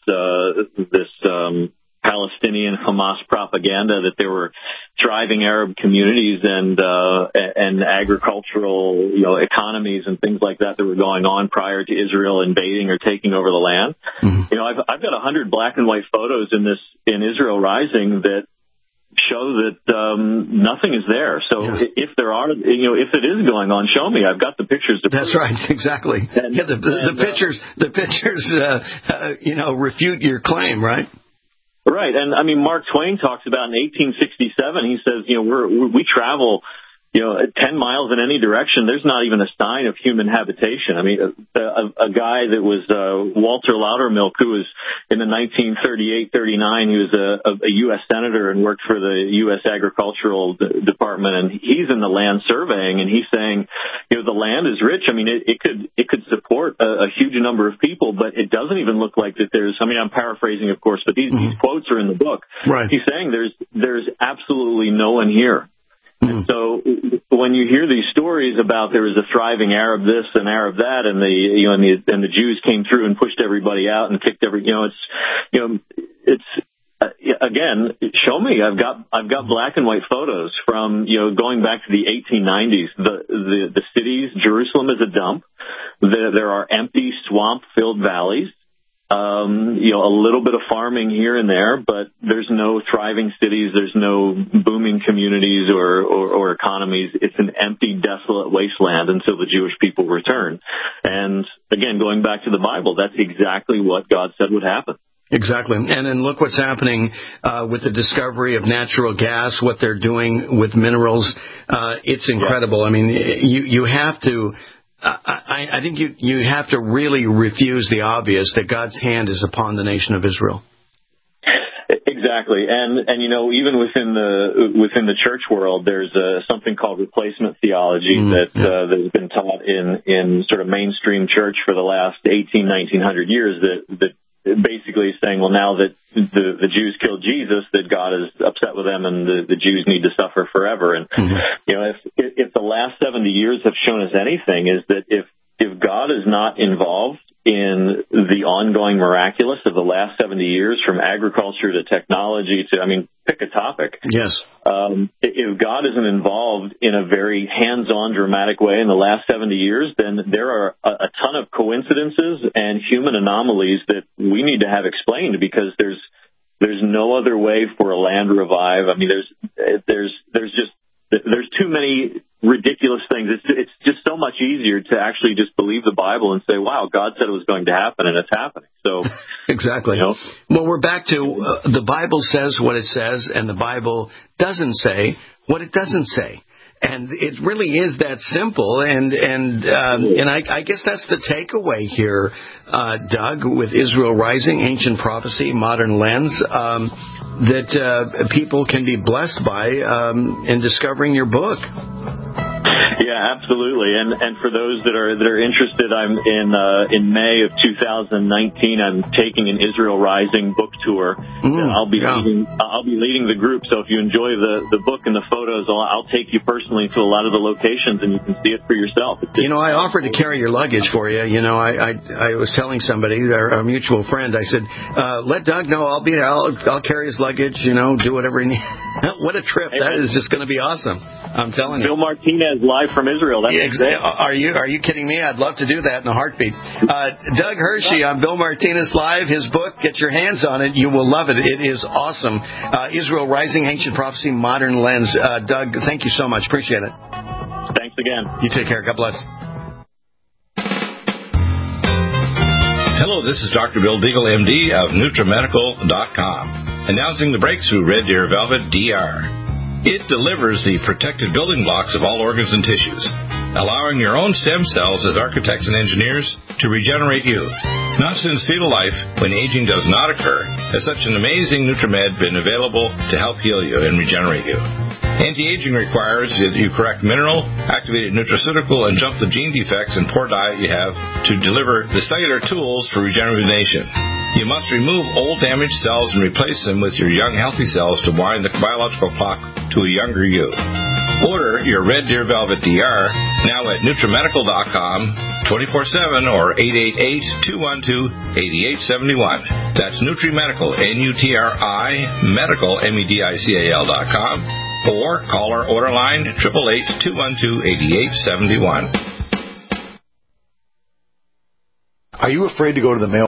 Palestinian Hamas propaganda that there were thriving Arab communities and agricultural economies and things like that were going on prior to Israel invading or taking over the land. Mm-hmm. I've got 100 black and white photos in Israel Rising that show that nothing is there. So if there are, if it is going on, show me. I've got the pictures. That's right, exactly. And, the pictures, refute your claim, right? Right, and I mean, Mark Twain talks about in 1867. He says, we travel 10 miles in any direction. There's not even a sign of human habitation. I mean, a guy that was Walter Loudermilk, who was in the 1938-39, he was a U.S. senator and worked for the U.S. Agricultural Department, and he's in the land surveying, and he's saying, the land is rich. I mean, it could support a huge number of people, but it doesn't even look like that there's. I mean, I'm paraphrasing, of course, but these quotes are in the book. Right. He's saying there's absolutely no one here. And so when you hear these stories about there was a thriving Arab this and Arab that, and the Jews came through and pushed everybody out and kicked again, show me. I've got black and white photos from going back to the 1890s. The cities, Jerusalem is a dump. There are empty swamp-filled valleys. A little bit of farming here and there, but there's no thriving cities, there's no booming communities or economies. It's an empty, desolate wasteland until the Jewish people return. And again, going back to the Bible, that's exactly what God said would happen. Exactly. And then look what's happening with the discovery of natural gas, what they're doing with minerals. It's incredible. I mean, you have to... I think you have to really refuse the obvious that God's hand is upon the nation of Israel. Exactly, and even within the church world, there's something called replacement theology that has been taught in sort of mainstream church for the last 1900 years that basically is saying, well, now that the Jews killed Jesus, that God is upset with them and the Jews need to suffer forever. And, if the last 70 years have shown us anything, is that if God is not involved in the ongoing miraculous of the last 70 years, from agriculture to technology to, pick a topic. Yes. If God isn't involved in a very hands-on, dramatic way in the last 70 years, then there are a ton of coincidences and human anomalies that we need to have explained, because there's no other way for a land to revive. I mean, there's too many ridiculous things. It's just so much easier to actually just believe the Bible and say, wow, God said it was going to happen, and it's happening. So exactly. Well, we're back to the Bible says what it says, and the Bible doesn't say what it doesn't say. And it really is that simple, and I guess that's the takeaway here, Doug, with Israel Rising, Ancient Prophecy, Modern Lens, that people can be blessed by in discovering your book. Yeah, absolutely. And for those that are interested, I'm in May of 2019. I'm taking an Israel Rising book tour. I'll be leading the group. So if you enjoy the book and the photos, I'll take you personally to a lot of the locations, and you can see it for yourself. I offered to carry your luggage for you. I was telling somebody, a mutual friend, I said, let Doug know I'll be there. I'll carry his luggage. Do whatever he needs. What a trip! That is just going to be awesome. I'm telling you. Bill Martinez live from Israel. Are you kidding me? I'd love to do that in a heartbeat. Doug Hershey on Bill Martinez Live. His book, get your hands on it. You will love it. It is awesome. Israel Rising, Ancient Prophecy, Modern Lens. Doug, thank you so much. Appreciate it. Thanks again. You take care. God bless. Hello, this is Dr. Bill Deagle, MD of NutriMedical.com, announcing the breakthrough Red Deer Velvet DR. It delivers the protected building blocks of all organs and tissues, allowing your own stem cells as architects and engineers to regenerate you. Not since fetal life, when aging does not occur, has such an amazing NutriMed been available to help heal you and regenerate you. Anti-aging requires that you correct mineral, activated nutraceutical, and jump the gene defects and poor diet you have to deliver the cellular tools for regeneration. You must remove old damaged cells and replace them with your young healthy cells to wind the biological clock to a younger you. Order your Red Deer Velvet DR now at NutriMedical.com 24/7 or 888-212-8871. That's NutriMedical, N-U-T-R-I, Medical, MEDICAL.com, or call our order line 888-212-8871. Are you afraid to go to the mail